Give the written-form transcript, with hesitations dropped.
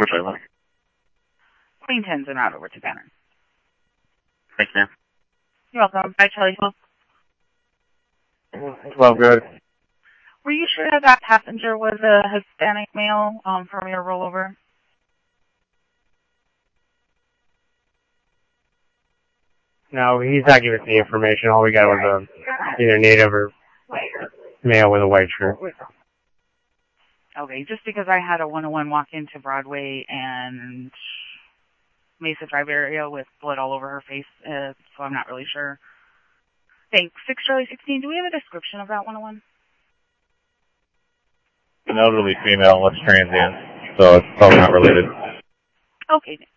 Which I like. Queen 10's en route over to Banner. Thank you. You're welcome. Bye, Charlie. Well, good. Were you sure that passenger was a Hispanic male from your rollover? No, he's not giving us the information. All we got was either native or male with a white shirt. Okay, just because I had a 101 walk into Broadway and Mesa Drive area with blood all over her face, so I'm not really sure. Thanks. 6 Charlie 16, do we have a description of that 101? An elderly female, less transient, so it's probably not related. Okay.